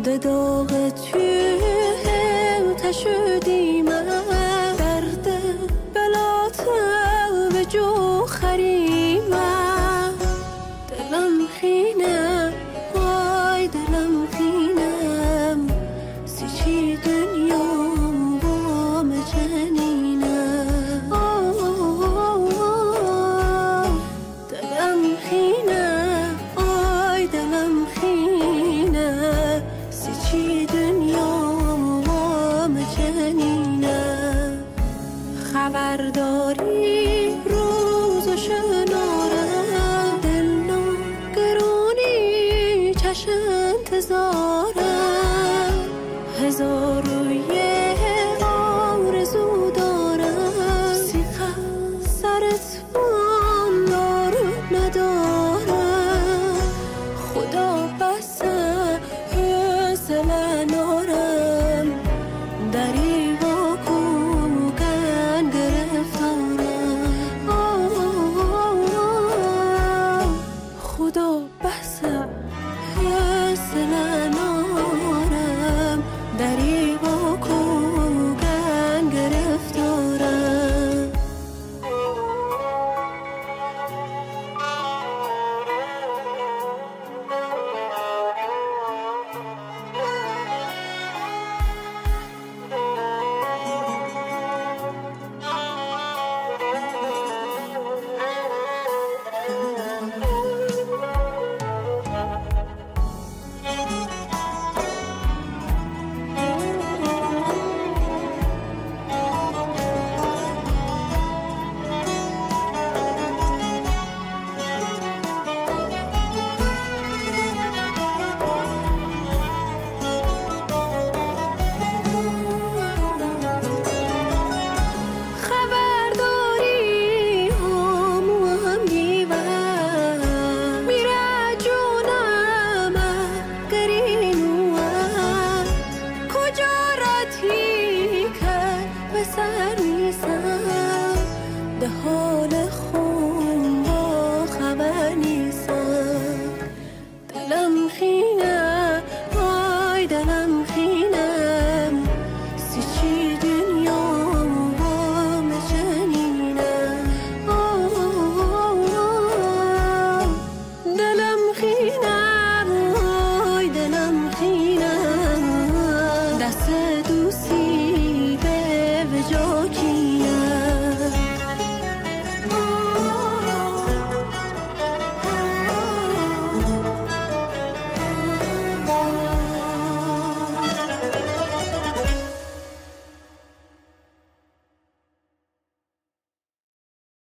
ده داغ توی تشدی من درد بلاتم به جو خریمم دلم خینم وای دلم خینم سیچی دنیام بام جنینم دلم خینم وای دلم خینم سیچی دنیام بام جنینم خبرداری روز و شنارم دل نگرانی چشم انتظارم هزار و یک آرزو دارم سیخ سرت من دارو ندارم خدا بسه حوصله نارم دری با کوگن گرفتارم خدا بسه حوصله